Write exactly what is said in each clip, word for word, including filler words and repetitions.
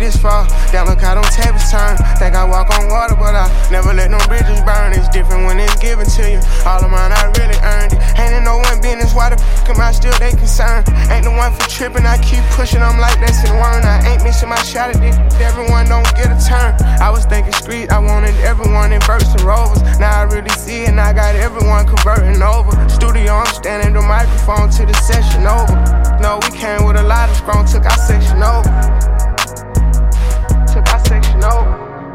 bridges fall. Down look how them tables turn. Think I walk on water, but I never let no bridges burn. It's different when it's given to you. All of mine, I really earned it. Ain't in no one business, why the f am I still they concerned? Ain't the one for tripping, I keep pushing, I'm like that's in one. I ain't missing my shot at it, everyone don't get a turn. I was thinking street, I wanted everyone in verse and rovers. Now I really see it, and I got everyone converting over. Studio, I'm standing the microphone to the session over. No, we came with a lot of strong, took our section over. Took our section over.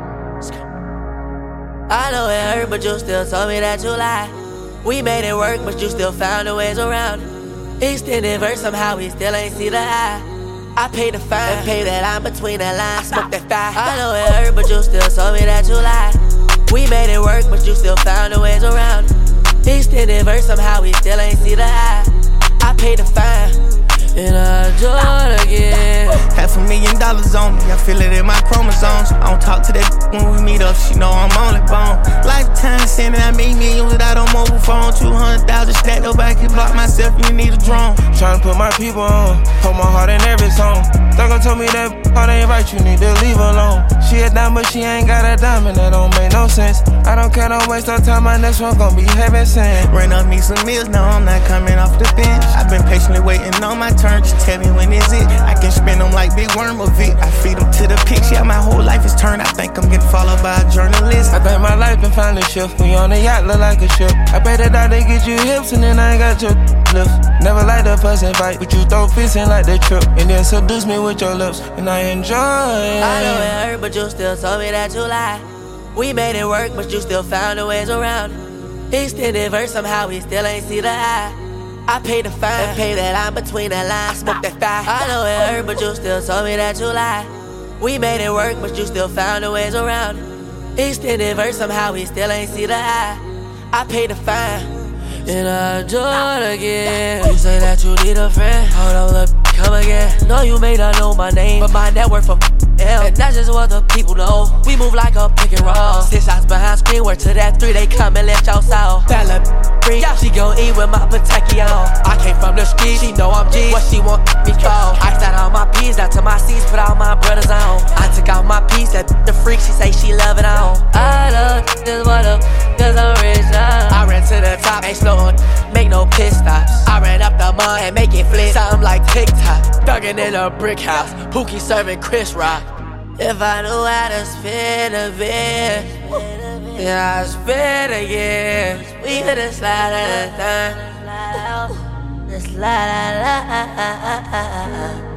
I know it hurt, but you still told me that you lied. We made it work, but you still found a ways around it. Extended verse, somehow we still ain't see the eye. I paid the fine, and pay that line between the lines, smoke that fire. I know it hurt, but you still told me that you lied. We made it work, but you still found a ways around it. Extended verse, somehow we still ain't see the eye. I paid the fine, and I do it again. Half a million dollars on me, I feel it in my chromosomes. I don't talk to that when we meet up, she know I'm on it bone. Lifetime sending, I make millions without a mobile phone. Two hundred thousand stacked up, I can block myself, you need a drone. Tryna put my people on, hold my heart in every song. Thugger told me that heart ain't right, you need to leave alone. She a dime, but she ain't got a diamond, that don't make no sense. I don't care, don't waste no time, my next one gon' be heaven sent. Ran up me some meals, now I'm not coming off the bench. I've been patiently waiting on my turn, just tell me when is it. I can spin them like Big Worm of it. I feed them to the pigs, yeah, my whole life is turned. I think I'm getting followed by a journalist. I think my life been finally shift. We on the yacht, look like a ship. I pay the dollar, get you hips, and then I ain't got your lift. Never like the fuss and fight, but you throw fists in like the trip. And then seduce me with your lips, and I enjoy it. I know it hurt, but you still told me that you lied. We made it work, but you still found a ways around it. Extended verse, somehow we still ain't see the eye. I paid the fine, and pay that line between the lines, smoke that fire. I know it hurt, but you still told me that you lied. We made it work, but you still found a ways around it. Extended verse, somehow we still ain't see the eye. I paid the fine, and I do it again. You say that you need a friend, hold on, look, come again. Know you may not know my name, but my net worth for L, and that's just what the people know. We move like a pick and roll. Six shots behind screen, work to that three, they come and let y'all south. That little free, yeah, she gon' eat with my Pataki on. I came from the street, she know I'm G. What she want me call? I sat on my P's, down to my C's, put all my brothers on. I took out my piece, that the freak, she say she love it on. I love this what up, cause I'm rich now. I ran to the top, ain't slowing, make no pit stops. I ran up the mud and make it flip, something like TikTok. Thuggin' in a brick house, Pookie serving Chris Rock. If I knew how to spin a bit, yeah, I'd spin again. We could've slide out of the thing. Just slide out.